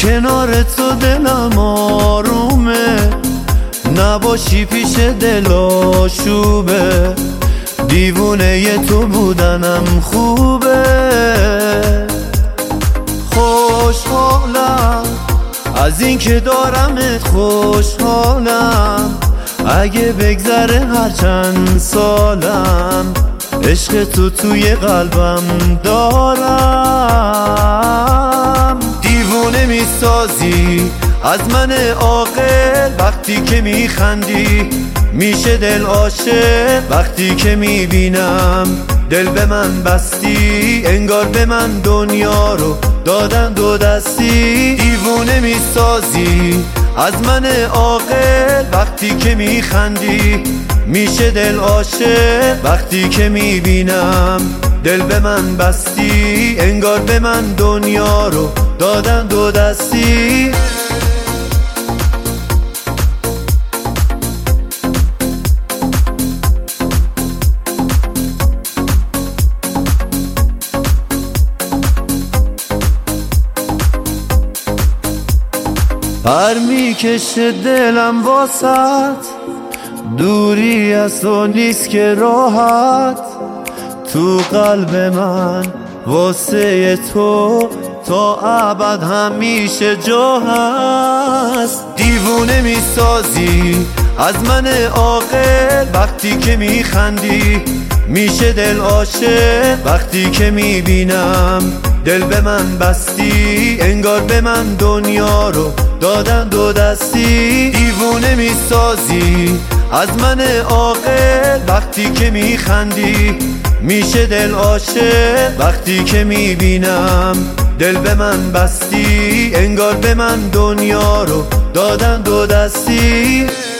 کنار تو دلم آرومه، نباشی پیش دل آشوبه. دیوونه تو بودنم خوبه. خوشحالم از این که دارمت، خوشحالم اگه بگذره هر چند سالم. عشق تو توی قلبم دارم. دیوونه میسازی از من عاقل وقتی که میخندی، میشه دل عاشق وقتی که میبینم. دل به من بستی، انگار به من دنیا رو دادن دو دستی. دیوونه میسازی از من عاقل وقتی که میخندی، میشه دل عاشق وقتی که میبینم. دل به من بستی، انگار به من دنیا رو دادن دو دستی. هر میکشه دلم واسط، دوری از تو نیست که راحت. تو قلب من واسه تو تا ابد همیشه جا هست. دیوونه میسازی از من عاقل وقتی که میخندی، میشه دل عاشق وقتی که میبینم. دل به من بستی، انگار به من دنیا رو دادن دو دستی. دیوونه میسازی از من عاقل وقتی که میخندی، میشه دل عاشق وقتی که میبینم. دل به من بستی، انگار به من دنیا رو دادن دو دستی.